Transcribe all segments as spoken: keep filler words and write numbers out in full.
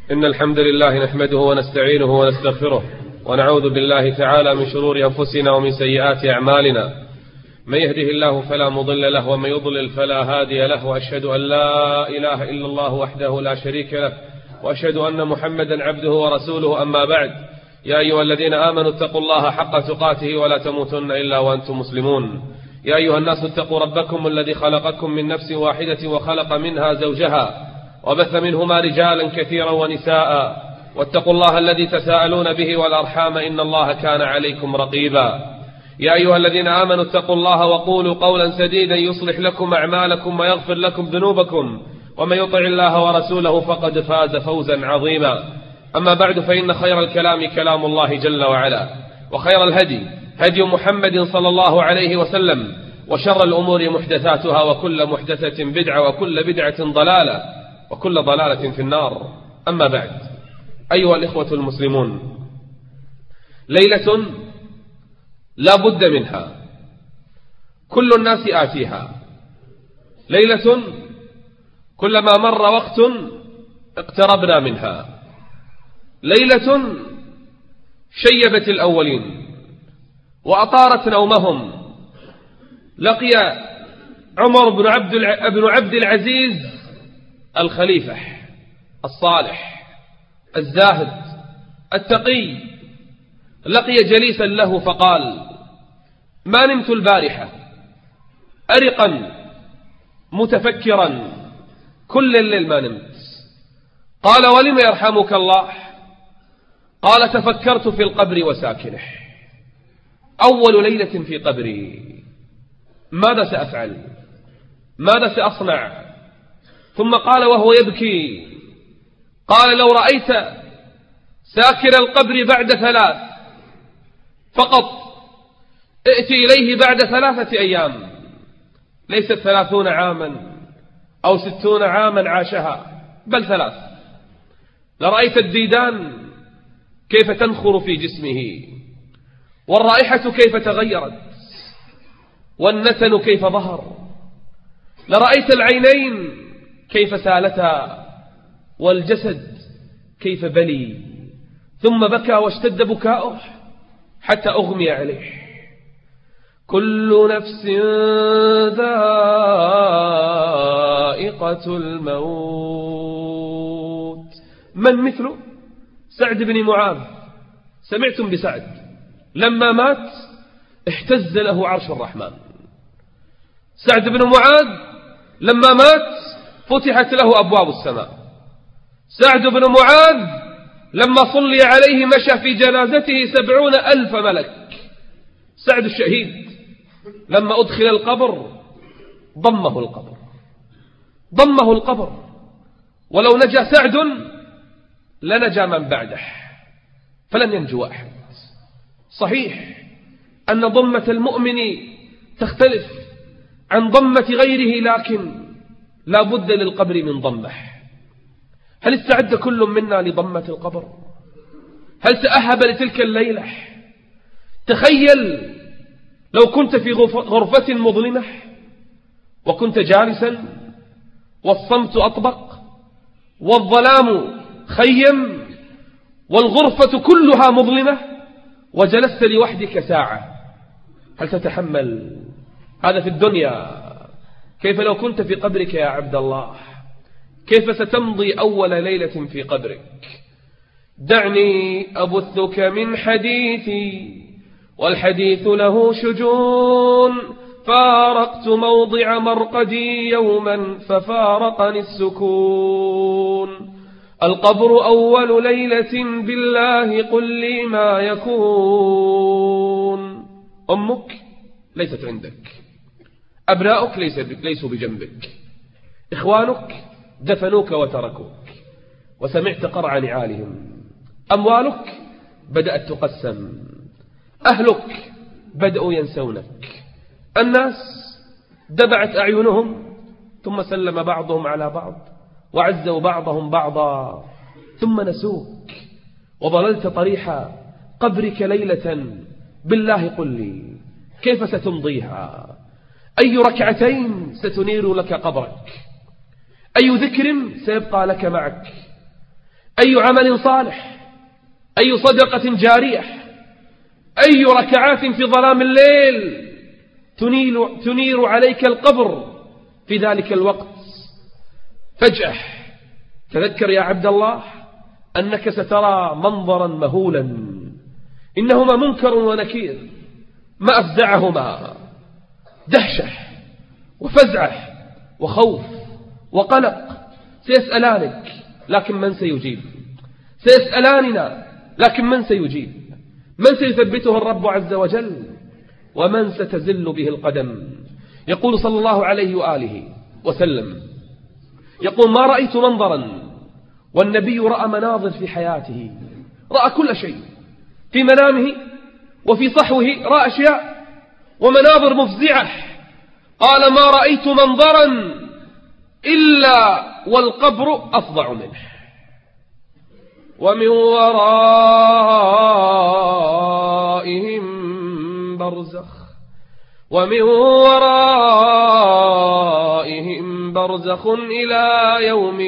إن الحمد لله نحمده ونستعينه ونستغفره ونعوذ بالله تعالى من شرور أنفسنا ومن سيئات أعمالنا. من يهده الله فلا مضل له ومن يضلل فلا هادي له، وأشهد أن لا إله إلا الله وحده لا شريك له، وأشهد أن محمدا عبده ورسوله. أما بعد، يا أيها الذين آمنوا اتقوا الله حق تقاته ولا تموتن إلا وأنتم مسلمون. يا أيها الناس اتقوا ربكم الذي خلقكم من نفس واحدة وخلق منها زوجها وبث منهما رجالا كثيرا ونساء، واتقوا الله الذي تساءلون به والأرحام إن الله كان عليكم رقيبا. يا أيها الذين آمنوا اتقوا الله وقولوا قولا سديدا يصلح لكم أعمالكم ويغفر لكم ذنوبكم، ومن يطع الله ورسوله فقد فاز فوزا عظيما. أما بعد، فإن خير الكلام كلام الله جل وعلا، وخير الهدي هدي محمد صلى الله عليه وسلم، وشر الأمور محدثاتها، وكل محدثة بدعة، وكل بدعة ضلالة، وكل ضلالة في النار. أما بعد، أيها الإخوة المسلمون، ليلة لا بد منها، كل الناس آتيها، ليلة كلما مر وقت اقتربنا منها، ليلة شيبت الأولين وأطارت نومهم. لقي عمر بن عبد بن عبد العزيز الخليفة الصالح الزاهد التقي، لقي جليسا له فقال: ما نمت البارحة أرقا متفكرا، كل الليل ما نمت. قال: ولم يرحمك الله؟ قال: تفكرت في القبر وساكنه، أول ليلة في قبري، ماذا سأفعل؟ ماذا سأصنع؟ ثم قال وهو يبكي، قال: لو رأيت ساكن القبر بعد ثلاث فقط، ائتي إليه بعد ثلاثة أيام، ليست ثلاثون عاما أو ستون عاما عاشها، بل ثلاث، لرأيت الديدان كيف تنخر في جسمه، والرائحة كيف تغيرت، والنتن كيف ظهر، لرأيت العينين كيف سالتا، والجسد كيف بلي. ثم بكى واشتد بكاؤه حتى أغمي عليه. كل نفس ذائقة الموت. من مثله؟ سعد بن معاذ. سمعتم بسعد؟ لما مات اهتز له عرش الرحمن. سعد بن معاذ لما مات فتحت له أبواب السماء. سعد بن معاذ لما صلي عليه مشى في جنازته سبعون ألف ملك. سعد الشهيد لما أدخل القبر ضمه القبر، ضمه القبر، ولو نجا سعد لنجا من بعده، فلن ينجو أحد. صحيح أن ضمة المؤمن تختلف عن ضمة غيره، لكن لا بد للقبر من ضمه. هل استعد كل منا لضمة القبر؟ هل تأهب لتلك الليلة؟ تخيل لو كنت في غرفة مظلمة وكنت جالسا والصمت أطبق والظلام خيم والغرفة كلها مظلمة، وجلست لوحدك ساعة، هل تتحمل هذا في الدنيا؟ كيف لو كنت في قبرك يا عبد الله؟ كيف ستمضي أول ليلة في قبرك؟ دعني أبثك من حديثي والحديث له شجون، فارقت موضع مرقدي يوما ففارقني السكون. القبر أول ليلة بالله قل لي ما يكون. أمك ليست عندك، أبناؤك ليسوا بجنبك، إخوانك دفنوك وتركوك وسمعت قرع نعالهم، أموالك بدأت تقسم، أهلك بدأوا ينسونك، الناس دبعت أعينهم ثم سلم بعضهم على بعض وعزوا بعضهم بعضا ثم نسوك، وظللت طريح قبرك ليلة بالله قل لي كيف ستمضيها؟ أي ركعتين ستنير لك قبرك؟ أي ذكر سيبقى لك معك؟ أي عمل صالح، أي صدقة جارية، أي ركعات في ظلام الليل تنير, تنير عليك القبر في ذلك الوقت. فجأة تذكر يا عبد الله أنك سترى منظرا مهولا، إنهما منكر ونكير، ما أفزعهما؟ دهشة وفزعة وخوف وقلق. سيسألانك لكن من سيجيب؟ سيسألاننا لكن من سيجيب؟ من سيثبته الرب عز وجل؟ ومن ستزل به القدم؟ يقول صلى الله عليه وآله وسلم، يقول: ما رأيت منظرا، والنبي رأى مناظر في حياته، رأى كل شيء في منامه وفي صحوه، رأى أشياء ومناظر مفزعة. قال: ما رأيت منظرا إلا والقبر أفظع منه، ومن ورائهم برزخ ومن ورائهم برزخ إلى يوم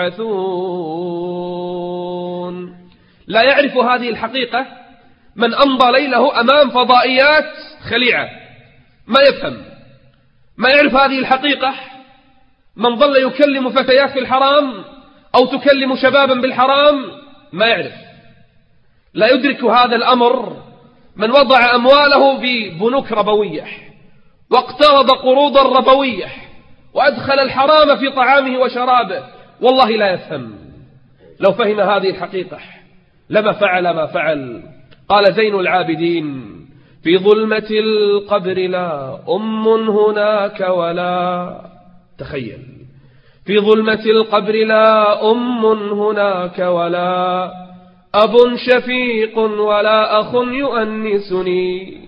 يبعثون. لا يعرف هذه الحقيقة من أمضى ليله أمام فضائيات خليعة، ما يفهم. ما يعرف هذه الحقيقة من ظل يكلم فتيات في الحرام أو تكلم شبابا بالحرام، ما يعرف. لا يدرك هذا الأمر من وضع أمواله في بنوك ربوية واقترض قروضا ربوية وأدخل الحرام في طعامه وشرابه، والله لا يفهم. لو فهم هذه الحقيقة لما فعل ما فعل. قال زين العابدين: في ظلمة القبر لا أم هناك ولا، تخيل، في ظلمة القبر لا أم هناك ولا أب شفيق ولا أخ يؤنسني،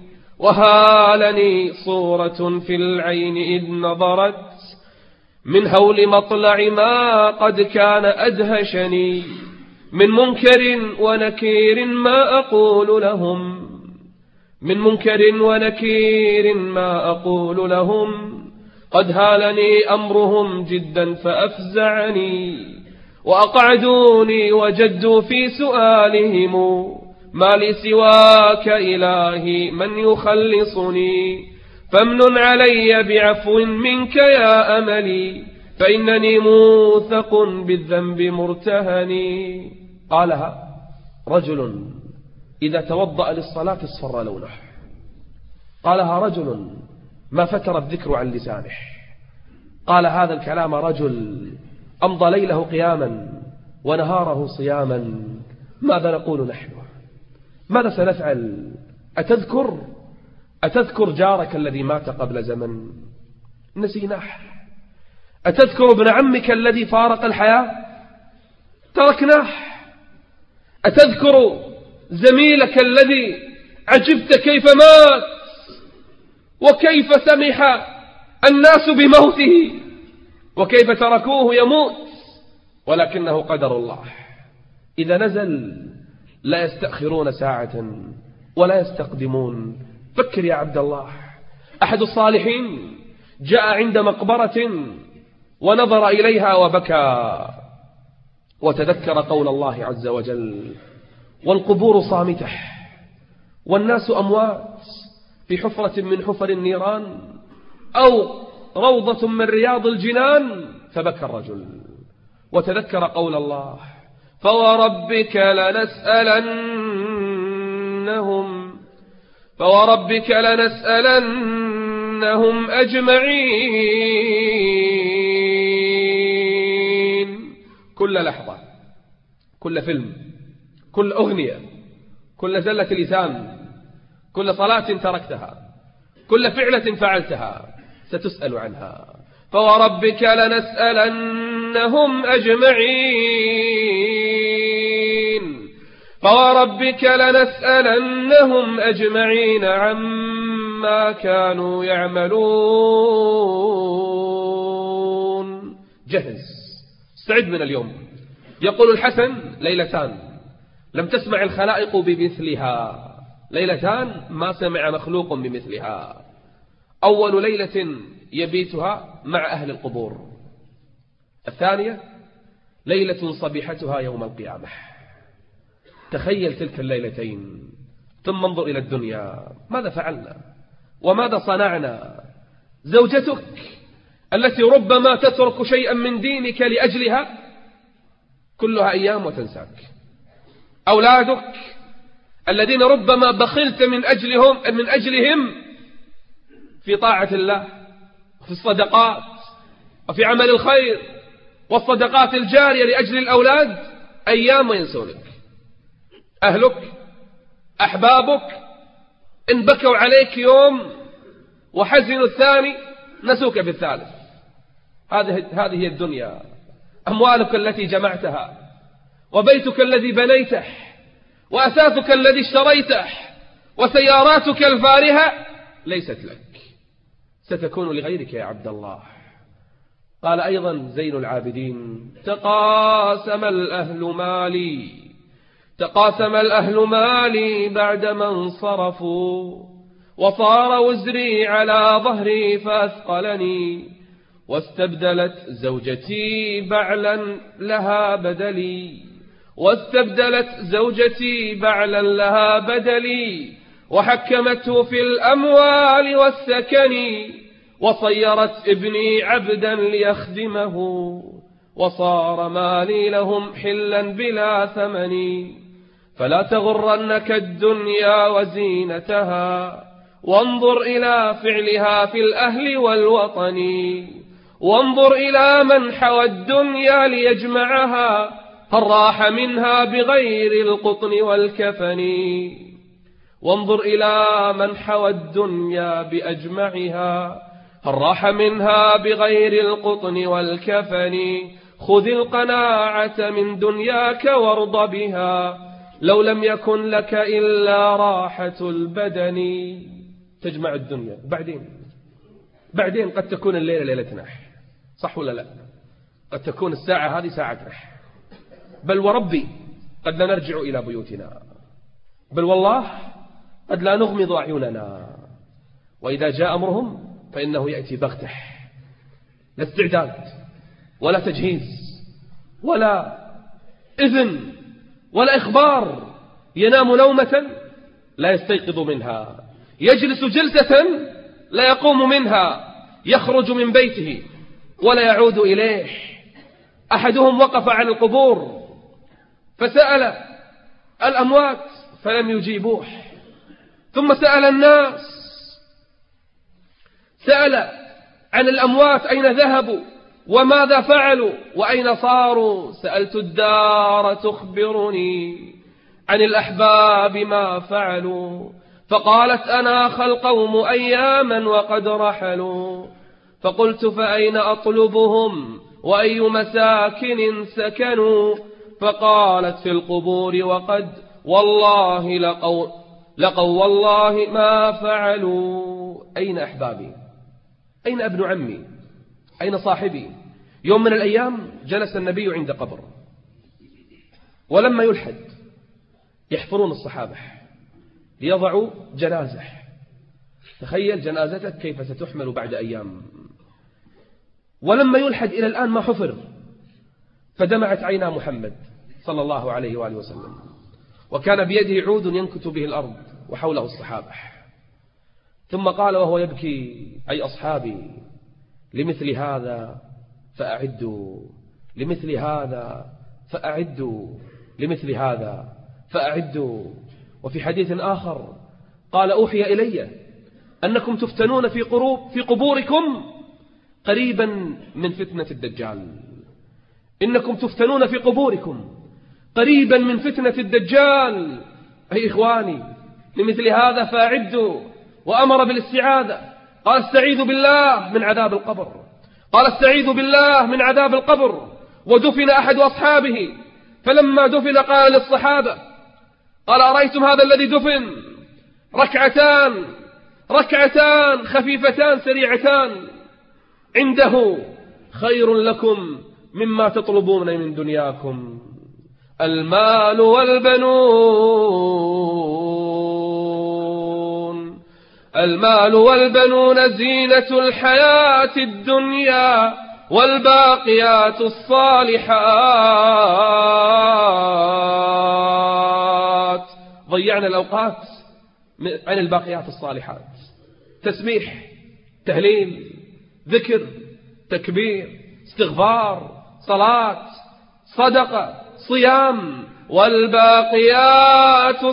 وهالني صورة في العين إذ نظرت من هول مطلع ما قد كان أدهشني، من منكر ونكير ما أقول لهم، من منكر ونكير ما أقول لهم، قد هالني أمرهم جدا فأفزعني، وأقعدوني وجدوا في سؤالهم ما لي سواك إلهي من يخلصني، فامنن علي بعفو منك يا أملي، فإنني موثق بالذنب مرتهني. قالها رجل إذا توضأ للصلاة اصفر لونه، قالها رجل ما فتر الذكر عن لسانه، قال هذا الكلام رجل أمضى ليله قياما ونهاره صياما. ماذا نقول نحن؟ ماذا سنفعل؟ أتذكر أتذكر جارك الذي مات قبل زمن؟ نسيناه. أتذكر ابن عمك الذي فارق الحياة؟ تركناه. أتذكر زميلك الذي عجبت كيف مات وكيف سمح الناس بموته وكيف تركوه يموت، ولكنه قدر الله. إذا نزل لا يستأخرون ساعة ولا يستقدمون. فكر يا عبد الله، أحد الصالحين جاء عند مقبرة ونظر إليها وبكى وتذكر قول الله عز وجل: والقبور صامتة والناس أموات في حفرة من حفر النيران أو روضة من رياض الجنان. فبكى الرجل وتذكر قول الله: فوربك لنسألنهم فوربك لنسألنهم أجمعين. كل لحظة، كل فيلم، كل أغنية، كل زلة لسان، كل صلاة تركتها، كل فعلة فعلتها ستسأل عنها. فوربك لنسألنهم أجمعين فوربك لنسألنهم أجمعين عما كانوا يعملون. جهز، استعد من اليوم. يقول الحسن: ليلتان لم تسمع الخلائق بمثلها، ليلتان ما سمع مخلوق بمثلها. أول ليلة يبيتها مع أهل القبور، الثانية ليلة صبيحتها يوم القيامة. تخيل تلك الليلتين ثم انظر إلى الدنيا، ماذا فعلنا وماذا صنعنا؟ زوجتك التي ربما تترك شيئا من دينك لأجلها كلها أيام وتنساك. أولادك الذين ربما بخلت من أجلهم من أجلهم في طاعة الله، في الصدقات وفي عمل الخير والصدقات الجارية لأجل الأولاد، أيام وينسونك. أهلك أحبابك إن بكوا عليك يوم وحزنوا الثاني نسوك بالثالث. هذه هذه هي الدنيا. أموالك التي جمعتها وبيتك الذي بنيته وأثاثك الذي اشتريته وسياراتك الفارهة ليست لك، ستكون لغيرك يا عبد الله. قال أيضا زين العابدين: تقاسم الأهل مالي تقاسم الأهل مالي بعدما انصرفوا، وصار وزري على ظهري فأثقلني، واستبدلت زوجتي بعلا لها بدلي واستبدلت زوجتي بعلا لها بدلي وحكمته في الأموال والسكن، وصيرت ابني عبدا ليخدمه، وصار مالي لهم حلا بلا ثمن. فلا تغرنك الدنيا وزينتها، وانظر إلى فعلها في الأهل والوطن، وانظر إلى من حوى الدنيا ليجمعها، هل راح منها بغير القطن والكفن. وانظر إلى من حوى الدنيا بأجمعها، هل راح منها بغير القطن والكفن. خذ القناعة من دنياك وارض بها، لو لم يكن لك إلا راحة البدن. تجمع الدنيا بعدين بعدين قد تكون الليلة ليلة نح، صح ولا لا؟ قد تكون الساعة هذه ساعة نح، بل وربي قد لا نرجع إلى بيوتنا، بل والله قد لا نغمض أعيننا. وإذا جاء أمرهم فإنه يأتي بغته، لا استعداد ولا تجهيز ولا إذن ولا إخبار. ينام نومة لا يستيقظ منها، يجلس جلسة لا يقوم منها، يخرج من بيته ولا يعود إليه. أحدهم وقف عن القبور فسأل الأموات فلم يجيبوه، ثم سأل الناس، سأل عن الأموات أين ذهبوا وماذا فعلوا وأين صاروا. سألت الدار تخبرني عن الأحباب ما فعلوا، فقالت أناخ القوم أياما وقد رحلوا. فقلت فأين أطلبهم وأي مساكن سكنوا. فقالت في القبور وقد والله لقوا لقوا والله ما فعلوا. أين أحبابي؟ أين ابن عمي؟ أين صاحبي؟ يوم من الأيام جلس النبي عند قبر، ولما يلحد يحفرون الصحابة ليضعوا جنازة. تخيل جنازتك كيف ستحمل بعد أيام. ولما يلحد إلى الآن ما حفر، فدمعت عينا محمد صلى الله عليه وآله وسلم، وكان بيده عود ينكت به الأرض وحوله الصحابة. ثم قال وهو يبكي: أي أصحابي، لمثل هذا فأعدوا لمثل هذا فأعدوا لمثل هذا فأعدوا. وفي حديث آخر قال: أوحي إلي أنكم تفتنون في قروب في قبوركم قريبا من فتنة الدجال. إنكم تفتنون في قبوركم قريبا من فتنة الدجال. أي إخواني، لمثل هذا فأعدوا. وأمر بالاستعاذة، قال: استعيذوا بالله من عذاب القبر. قال: استعيذوا بالله من عذاب القبر. ودفن أحد أصحابه، فلما دفن قال للصحابة، قال: أرأيتم هذا الذي دفن؟ ركعتان ركعتان خفيفتان سريعتان عنده خير لكم مما تطلبون من دنياكم. المال والبنون المال والبنون زينة الحياة الدنيا، والباقيات الصالحات. ضيعنا الأوقات عن الباقيات الصالحات، تسبيح، تهليل، ذكر، تكبير، استغفار، صلاة، صدقة، صيام. والباقيات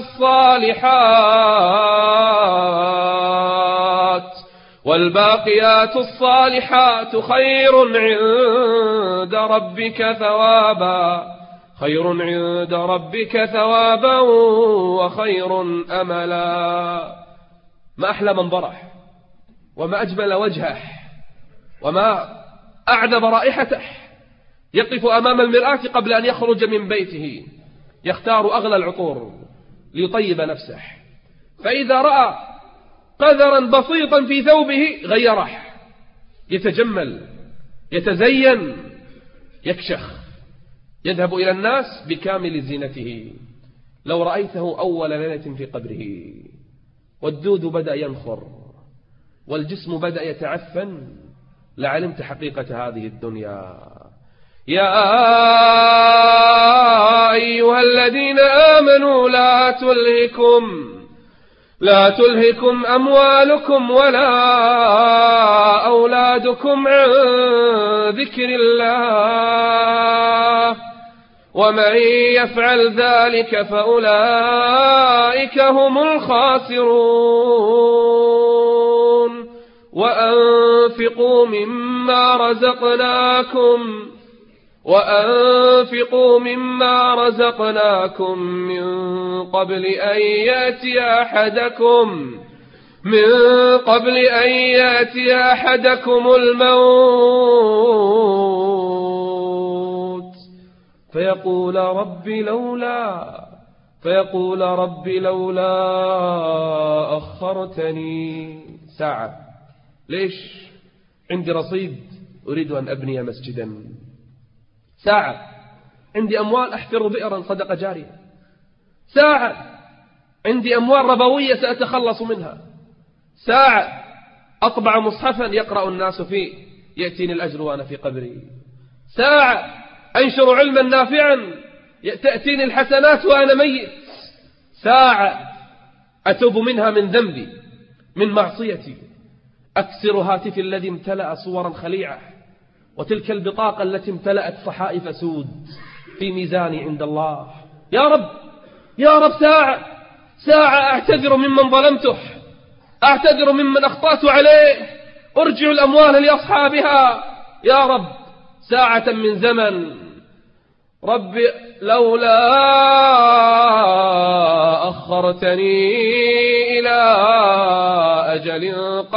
الصالحات والباقيات الصالحات خير عند ربك ثوابا خير عند ربك ثوابا وخير أملا. ما أحلى منظره، وما أجمل وجهه، وما أعذب رائحته. يقف أمام المرآة قبل أن يخرج من بيته، يختار أغلى العطور ليطيب نفسه، فإذا رأى قذرا بسيطا في ثوبه غيره، يتجمل، يتزين، يكشخ، يذهب إلى الناس بكامل زينته. لو رأيته أول ليلة في قبره والدود بدأ ينخر والجسم بدأ يتعفن لعلمت حقيقة هذه الدنيا. يا أيها الذين آمنوا لا تلهكم لا تلهكم أموالكم ولا أولادكم عن ذكر الله ومن يفعل ذلك فأولئك هم الخاسرون. وأنفقوا مما رزقناكم وأنفقوا مما رزقناكم من قبل أن يأتي أحدكم من قبل أن يأتي أحدكم الموت فيقول رب لولا فيقول رب لولا أخرتني ساعة. ليش؟ عندي رصيد أريد أن أبني مسجدا. ساعة عندي أموال أحفر بئرا صدقة جارية. ساعة عندي أموال ربوية سأتخلص منها. ساعة أطبع مصحفا يقرأ الناس فيه يأتيني الأجر وأنا في قبري. ساعة أنشر علما نافعا تأتيني الحسنات وأنا ميت. ساعة أتوب منها من ذنبي من معصيتي، أكسر هاتفي الذي امتلأ صورا خليعة وتلك البطاقة التي امتلأت صحائف سود في ميزاني عند الله. يا رب يا رب ساعة ساعة أعتذر ممن ظلمته، أعتذر ممن أخطأت عليه، أرجع الأموال لأصحابها. يا رب ساعة من زمن. رب لولا أخرتني إلى أجل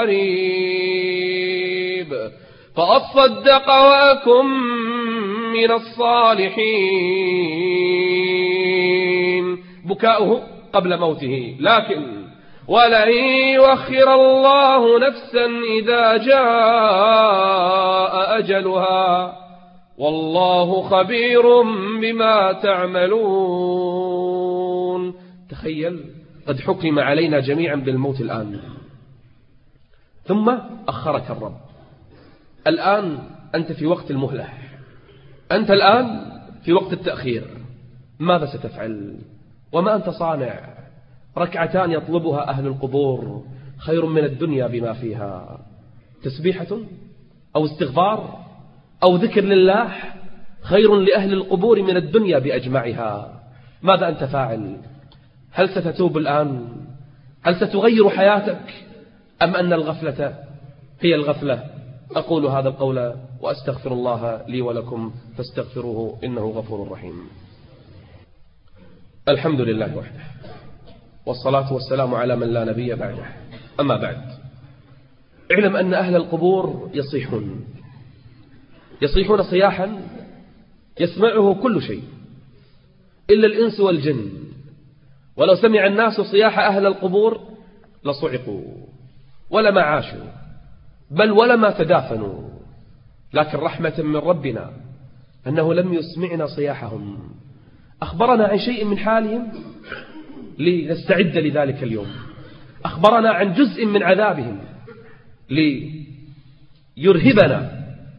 قريب فأصدق وأكن من الصالحين. بكاؤه قبل موته، لكن ولن يؤخر الله نفسا إذا جاء أجلها والله خبير بما تعملون. تخيل قد حكم علينا جميعا بالموت الآن، ثم أخرك الرب. الآن أنت في وقت المهلة، أنت الآن في وقت التأخير. ماذا ستفعل وما أنت صانع؟ ركعتان يطلبها أهل القبور خير من الدنيا بما فيها. تسبيحة أو استغفار أو ذكر لله خير لأهل القبور من الدنيا بأجمعها. ماذا أنت فاعل؟ هل ستتوب الآن؟ هل ستغير حياتك؟ أم أن الغفلة هي الغفلة؟ أقول هذا القول وأستغفر الله لي ولكم فاستغفروه إنه غفور رحيم. الحمد لله وحده والصلاة والسلام على من لا نبي بعده. أما بعد، اعلم أن أهل القبور يصيحون يصيحون صياحا يسمعه كل شيء إلا الإنس والجن. ولو سمع الناس صياح أهل القبور لصعقوا ولما عاشوا بل ولما تدافنوا. لكن رحمة من ربنا أنه لم يسمعنا صياحهم، أخبرنا عن شيء من حالهم لنستعد لذلك اليوم، أخبرنا عن جزء من عذابهم ليرهبنا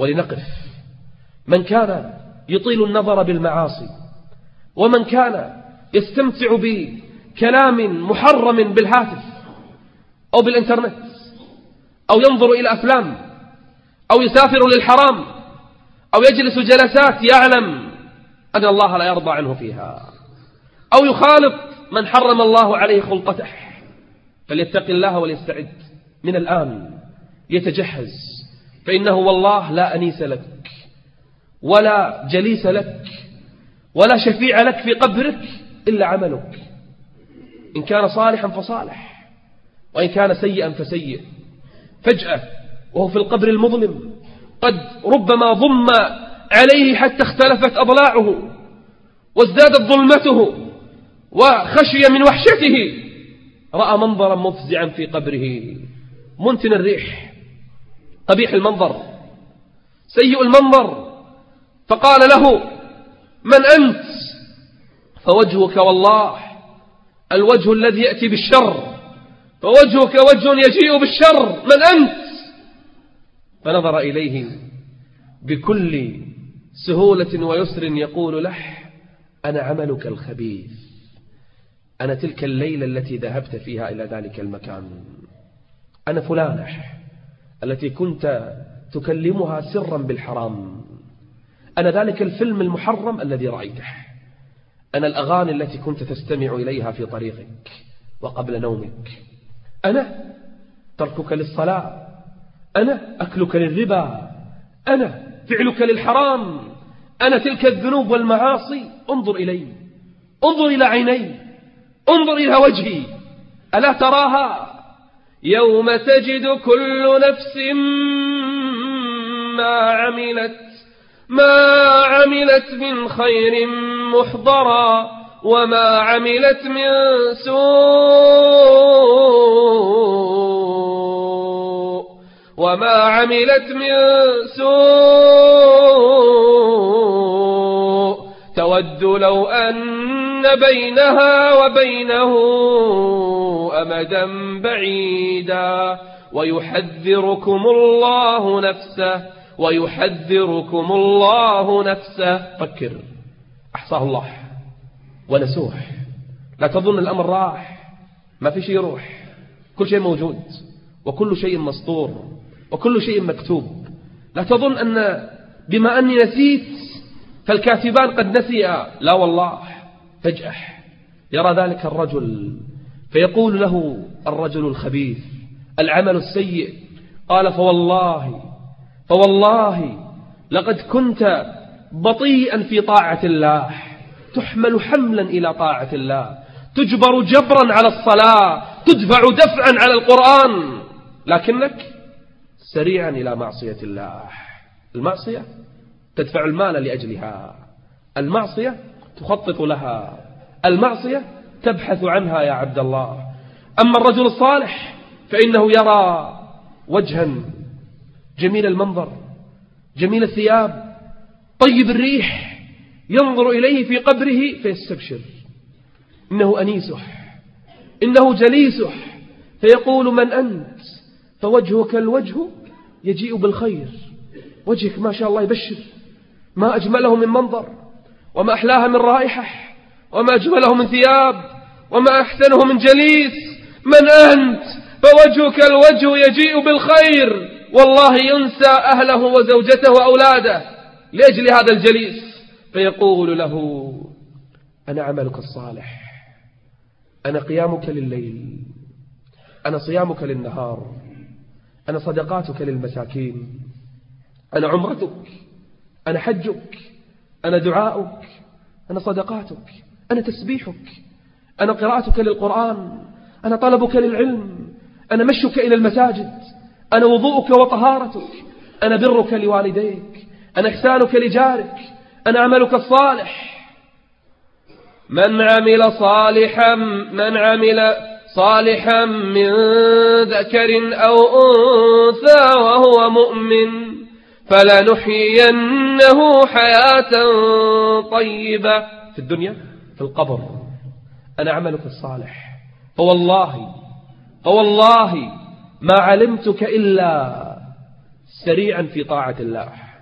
ولنقف. من كان يطيل النظر بالمعاصي، ومن كان يستمتع بكلام محرم بالهاتف أو بالإنترنت، أو ينظر إلى أفلام، أو يسافر للحرام، أو يجلس جلسات يعلم أن الله لا يرضى عنه فيها، أو يخالط من حرم الله عليه خلطته، فليتق الله وليستعد من الآن، يتجهز، فإنه والله لا أنيس لك ولا جليس لك ولا شفيع لك في قبرك إلا عملك، إن كان صالحا فصالح، وإن كان سيئا فسيء. فجأة وهو في القبر المظلم قد ربما ضم عليه حتى اختلفت أضلاعه وازدادت ظلمته وخشي من وحشته، رأى منظرا مفزعا في قبره، منتن الريح، قبيح المنظر، سيء المنظر، فقال له: من أنت؟ فوجهك والله الوجه الذي يأتي بالشر، فوجهك وجه يجيء بالشر، من أنت؟ فنظر إليه بكل سهولة ويسر يقول له: أنا عملك الخبيث، أنا تلك الليلة التي ذهبت فيها إلى ذلك المكان، أنا فلانة التي كنت تكلمها سرا بالحرام، أنا ذلك الفيلم المحرم الذي رأيته، أنا الأغاني التي كنت تستمع إليها في طريقك وقبل نومك، أنا تركك للصلاة، أنا أكلك للربا، أنا فعلك للحرام، أنا تلك الذنوب والمعاصي. انظر إلي، انظر إلى عيني، انظر إلى وجهي، ألا تراها؟ يوم تجد كل نفس ما عملت ما عملت من خير محضرا، وما عملت من سوء وما عملت من سوء تود لو أن بينها وبينه أمدا بعيدا، ويحذركم الله نفسه ويحذركم الله نفسه. فكر، أحصاه الله ونسوح، لا تظن الأمر راح، ما في شيء يروح، كل شيء موجود، وكل شيء مسطور، وكل شيء مكتوب. لا تظن أن بما أني نسيت فالكاتبان قد نسيا، لا والله. فجأة يرى ذلك الرجل فيقول له الرجل الخبيث العمل السيء، قال: فوالله فوالله لقد كنت بطيئا في طاعة الله، تحمل حملا إلى طاعة الله، تجبر جبرا على الصلاة، تدفع دفعا على القرآن، لكنك سريعا إلى معصية الله. المعصية تدفع المال لأجلها، المعصية تخطط لها، المعصية تبحث عنها يا عبد الله. أما الرجل الصالح فإنه يرى وجها جميل المنظر، جميل الثياب، طيب الريح، ينظر إليه في قبره فيستبشر، إنه أنيسه، إنه جليسه، فيقول: من أنت؟ فوجهك الوجه يجيء بالخير، وجهك ما شاء الله يبشر، ما أجمله من منظر، وما أحلاها من رائحة، وما أجمله من ثياب، وما أحسنه من جليس. من أنت؟ فوجهك الوجه يجيء بالخير، والله ينسى أهله وزوجته وأولاده لأجل هذا الجليس، فيقول له: أنا عملك الصالح، أنا قيامك لليل، أنا صيامك للنهار، أنا صدقاتك للمساكين، أنا عمرتك، أنا حجك، أنا دعاؤك، أنا صدقاتك، أنا تسبيحك، أنا قراءتك للقرآن، أنا طلبك للعلم، أنا مشك إلى المساجد، أنا وضوءك وطهارتك، أنا برك لوالديك، أنا إحسانك لجارك، أنا عملك الصالح. من عمل صالحا من عمل صالحا من ذكر أو أنثى وهو مؤمن فلنحيينه حياة طيبة في الدنيا في القبر. أنا عملك الصالح، فوالله فوالله ما علمتك إلا سريعا في طاعة الله،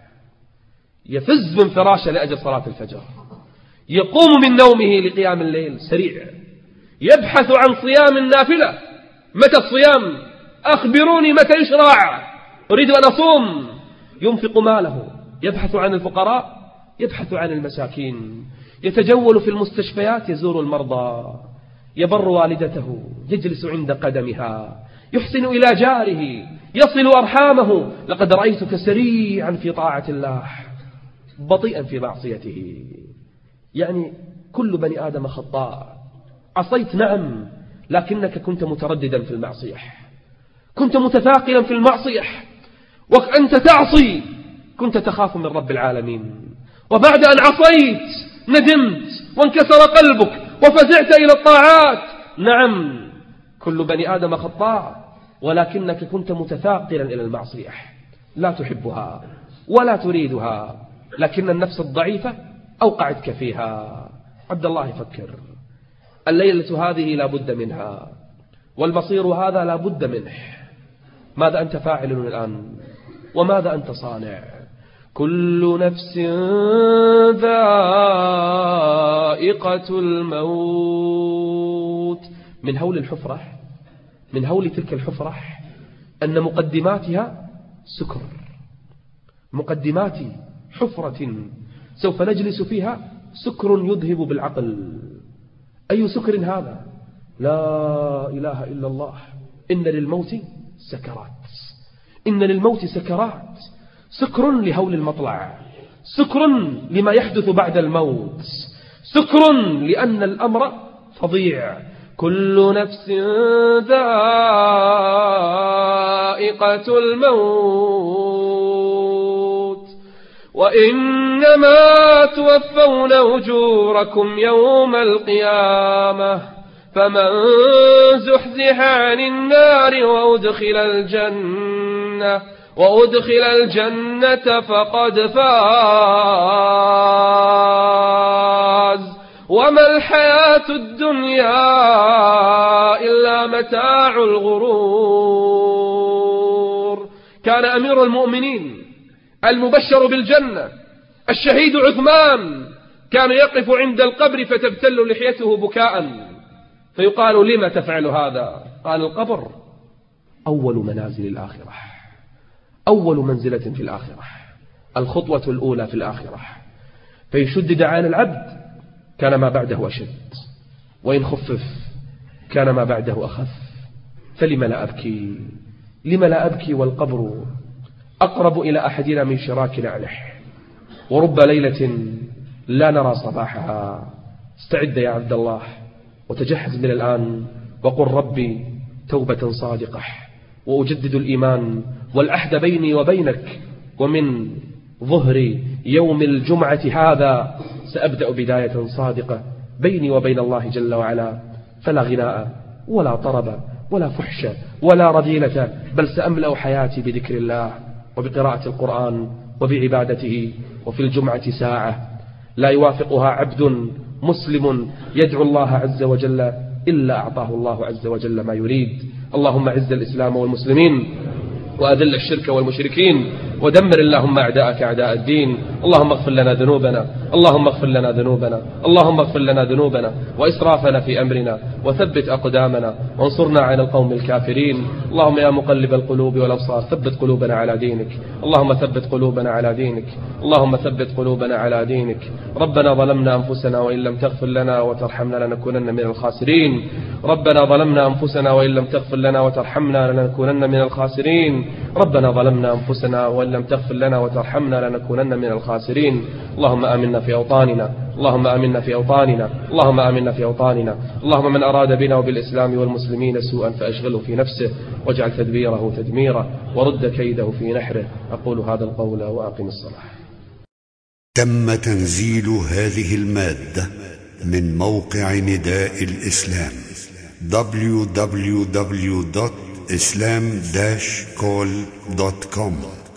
يفز من فراشه لأجل صلاة الفجر، يقوم من نومه لقيام الليل سريع، يبحث عن صيام النافلة. متى الصيام؟ أخبروني متى يشرع، أريد أن أصوم. ينفق ماله، يبحث عن الفقراء، يبحث عن المساكين، يتجول في المستشفيات، يزور المرضى، يبر والدته، يجلس عند قدمها، يحسن إلى جاره، يصل أرحامه. لقد رأيتك سريعا في طاعة الله بطيئا في معصيته. يعني كل بني آدم خطاء. عصيت نعم، لكنك كنت مترددا في المعصية، كنت متثاقلا في المعصية، وأنت تعصي كنت تخاف من رب العالمين، وبعد أن عصيت ندمت وانكسر قلبك وفزعت إلى الطاعات. نعم كل بني آدم خطاء، ولكنك كنت متثاقلا إلى المعصية، لا تحبها ولا تريدها، لكن النفس الضعيفة أوقعتك فيها. عبد الله يفكر، الليلة هذه لا بد منها، والمصير هذا لا بد منه. ماذا أنت فاعل الآن؟ وماذا أنت صانع؟ كل نفس ذائقة الموت. من هول الحفرة، من هول تلك الحفرة أن مقدماتها سكر، مقدمات حفرة سوف نجلس فيها سكر يذهب بالعقل. أي سكر هذا؟ لا إله إلا الله. إن للموت سكرات، إن للموت سكرات. سكر لهول المطلع، سكر لما يحدث بعد الموت، سكر لأن الأمر فظيع. كل نفس ذائقة الموت وإنما توفون أجوركم يوم القيامة فمن زحزح عن النار وأدخل الجنة وأدخل الجنة فقد فاز وما الحياة الدنيا إلا متاع الغرور. كان أمير المؤمنين المبشر بالجنة الشهيد عثمان كان يقف عند القبر فتبتل لحيته بكاء، فيقال لما تفعل هذا؟ قال القبر أول منازل الآخرة، أول منزلة في الآخرة، الخطوة الأولى في الآخرة. فيشدد عن العبد كان ما بعده أشد، وإن خفف كان ما بعده أخف. فلم لا أبكي، لم لا أبكي والقبر أقرب إلى أحدنا من شراك نعله، ورب ليلة لا نرى صباحها. استعد يا عبد الله وتجهز من الآن، وقل ربي توبة صادقة، وأجدد الإيمان والعهد بيني وبينك، ومن ظهر يوم الجمعة هذا سأبدأ بداية صادقة بيني وبين الله جل وعلا، فلا غناء ولا طرب ولا فحش ولا رذيلة، بل سأملأ حياتي بذكر الله وبقراءة القرآن وبعبادته. وفي الجمعة ساعة لا يوافقها عبد مسلم يدعو الله عز وجل إلا أعطاه الله عز وجل ما يريد. اللهم عز الإسلام والمسلمين، وأذل الشرك والمشركين، ودمر اللهم أعداءك أعداء الدين. اللهم اغفر لنا ذنوبنا، اللهم اغفر لنا ذنوبنا، اللهم اغفر لنا ذنوبنا وإسرافنا في أمرنا، وثبت أقدامنا وانصرنا على القوم الكافرين. اللهم يا مقلب القلوب والأبصار ثبت قلوبنا على دينك، اللهم ثبت قلوبنا على دينك، اللهم ثبت قلوبنا على دينك. ربنا ظلمنا أنفسنا وإن لم تغفر لنا وترحمنا لنكونن من الخاسرين. ربنا ظلمنا أنفسنا وإن لم تغفر لنا وترحمنا لنكونن من الخاسرين. ربنا ظلمنا أنفسنا وإن لم تغفر لنا وترحمنا لنكونن من الخاسرين. اللهم آمنا في أوطاننا، اللهم آمنا في أوطاننا، اللهم آمنا في أوطاننا. اللهم من أراد بنا وبالإسلام والمسلمين سوءا فأشغله في نفسه، واجعل تدبيره تدميره، ورد كيده في نحره. أقول هذا القول وأقم الصلاة. تم تنزيل هذه المادة من موقع نداء الإسلام دبليو دبليو دبليو دوت islam dash call دوت كوم.